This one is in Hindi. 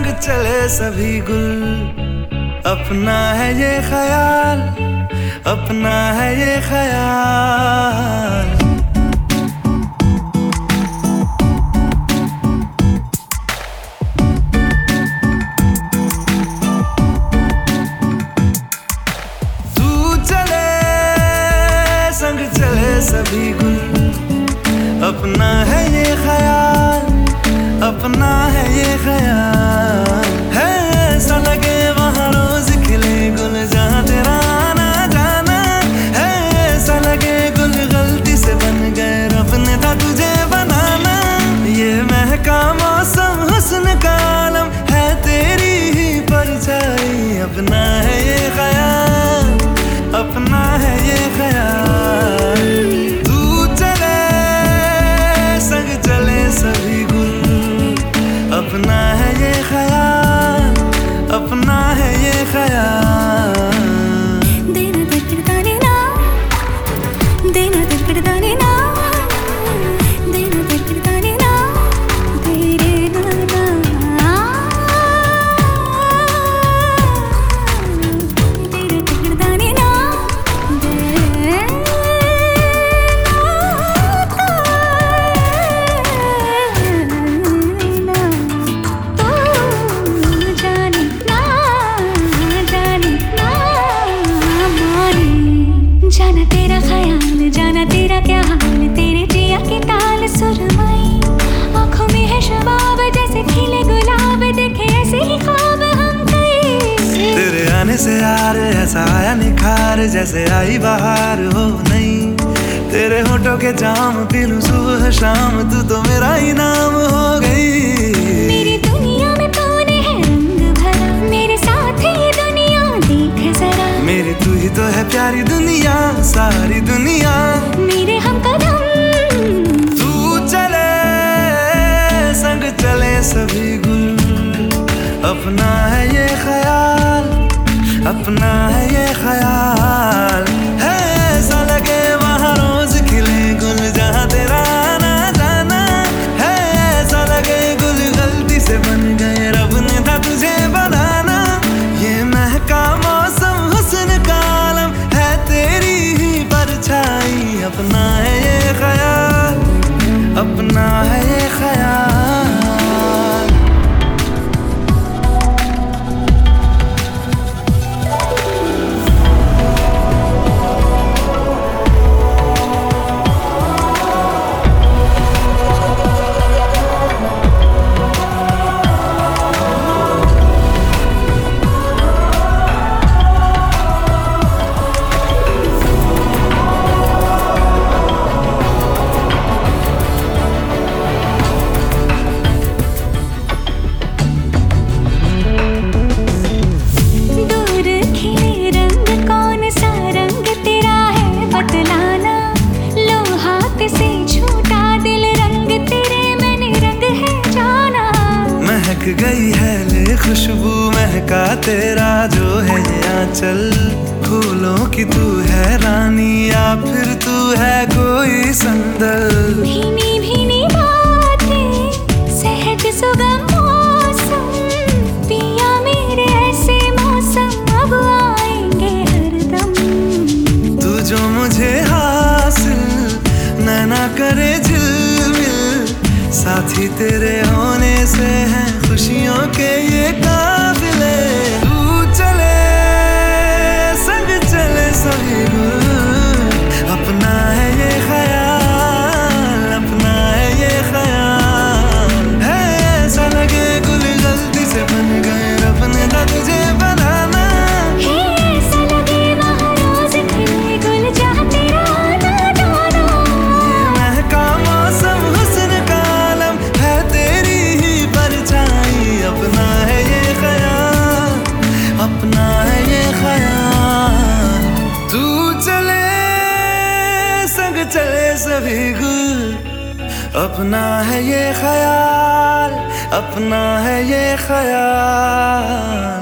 संग चले सभी गुल, अपना है ये ख्याल, अपना है ये ख्याल। संग चले सभी गुल, अपना है ये ख्याल, अपना है ये ख्याल। है ऐसा लगे वहाँ रोज खिले गुल जहाँ तेरा आना जाना। है ऐसा लगे गुल गलती से बन गए, रब ने था तुझे बनाना। ये महका मौसम हुस्न का आलम है तेरी ही परछाई। अपना है ये ख्याल, अपना है ये ख्याल। सभी गुल, अपना है ये ख्याल, अपना है ये ख्याल। देना दिल ना, देना दिल ना, देना दिल ना, तेरे नाना। तेरे दिल ना, जाना तेरा ख्याल, जाना तेरा क्या हाल, तेरे जिया की ताल सुरमई। आँखों में है शबाब जैसे खिले गुलाब, देखे ऐसे ही ख्वाब हम कई। तेरे आने से यार ऐसा आया निखार, जैसे आई बहार हो नहीं। तेरे होठों के जाम पी लूं सुबह शाम, तू तो मेरा ही नाम हो गई। मेरी दुनिया में तूने है रंग भरा, मेरे साथ ये दुनिया देख जरा। मेरी तू ही तो है प्यारी दुनिया, सारी दुनिया मेरे हम कदम। तू चले संग चले सभी गुल, अपना है ये ख्याल, अपना है ये ख्याल। है ऐसा लगे वहाँ रोज खिले गुल जहाँ तेरा आना जाना। है ऐसा लगे गुल गलती से बन गए, रब ने था तुझे बनाना। ये महका मौसम हुस्न का आलम है तेरी ही परछाई। अपना है ये ख्याल, अपना है ये ख्याल। महक गई है ले खुशबू महका तेरा जो है ये आंचल। फूलों की तू है रानी या फिर तू है कोई संदल। भीनी भीनी बातें सहज सुगम मौसम, पिया मेरे ऐसे मौसम अब आएंगे हरदम। तू जो मुझे हासिल नैना करे झिलमिल, साथी तेरे होने से हैं खुशियों के ये काफिले। तू चले संग चले सभी गुल, अपना है ये ख्याल, अपना है ये ख्याल। है ऐसा लगे गुल गलती से बन गए, रब ने था तुझे बनाना। ऐसा लगे वहाँ रोज खिले गुल जहाँ तेरा आना जाना। ये महका मौसम हुस्न का आलम है तेरी ही परछाई। अपना है ये ख्याल, अपना है ये ख्याल। तू चले संग चले सभी गुल, अपना है ये ख्याल, अपना है ये ख्याल।